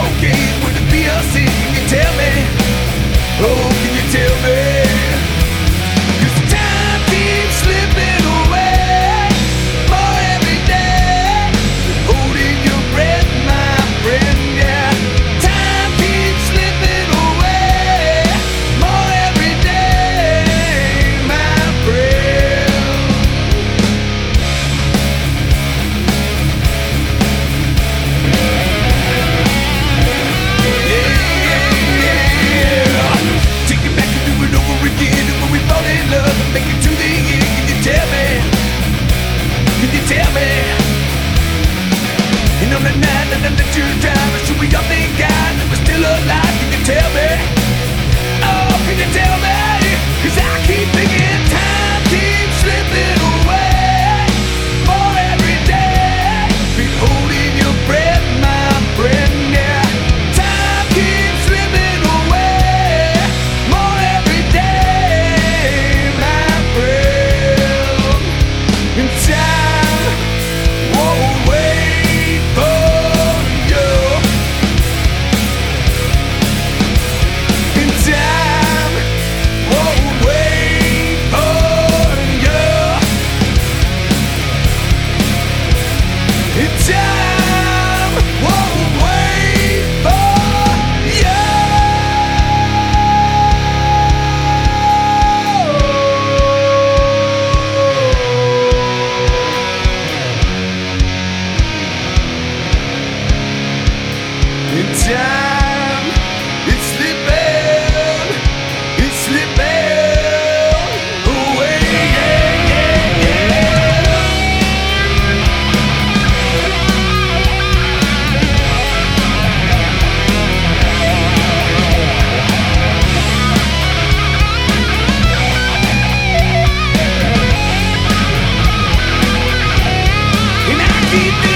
okay with it be a sin? Can you tell me? Oh, can you tell me? 'Cause time keeps slipping away more every day. Holding your breath, my friend, yeah. Time keeps slipping away more every day, my friend. Take it back and do it over again. And when we fall in love and make it to the end, can you tell me? Can you tell me? And on the night that you're driving, should we all thank God that we're still alive? Can you tell me? Oh, can you tell me? 'Cause I keep thinking time keeps slipping away more every day. Be holding your breath, my friend, yeah. Time keeps slipping away more every day, my friend. And time won't wait for you. And time won't wait for you. And time won't wait for you. In time, it's slipping away, yeah, yeah, yeah. And I keep